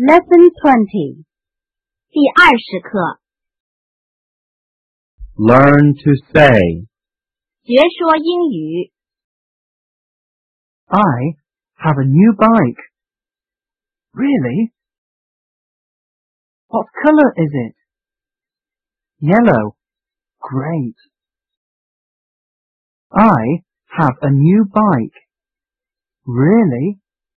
Lesson 20. 第20课 Learn to say. 学说英语 I have a new bike. Really? What color is it? Yellow. Great. I have a new bike. Really?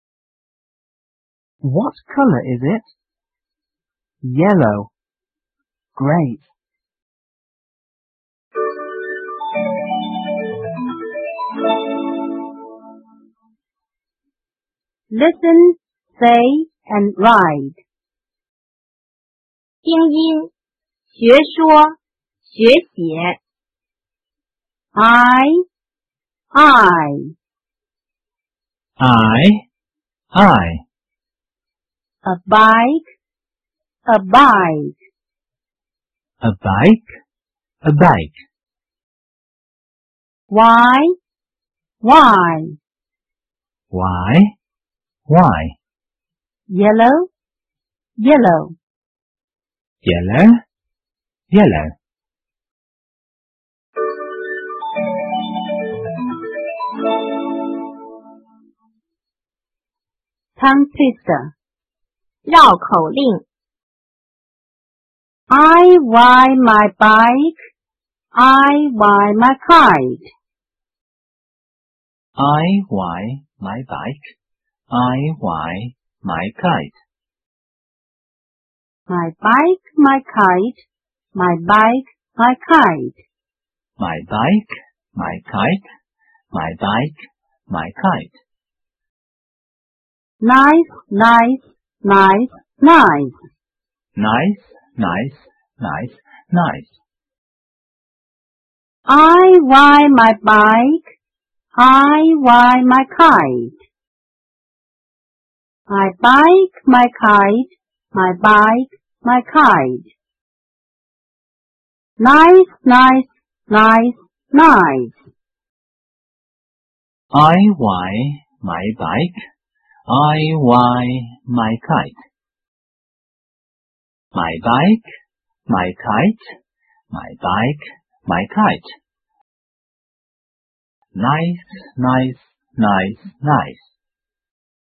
What color is it? Yellow. Great. Listen, say, and write. 听音学说学写 I, a bike, A bike. Y, Why? yellow, Yellow. tongue twister. 绕口令 I ride my bike, I ride my kite. I ride my bike. I ride my kite. My bike, my kite, my bike, my kite. My bike, my kite. My bike, my kite. Nice. Nice. I ride my bike, I ride my kite. My bike, my kite, my bike, my kite. Nice. I ride my bike. I ride my kite. My bike, my kite. My bike, my kite. Nice.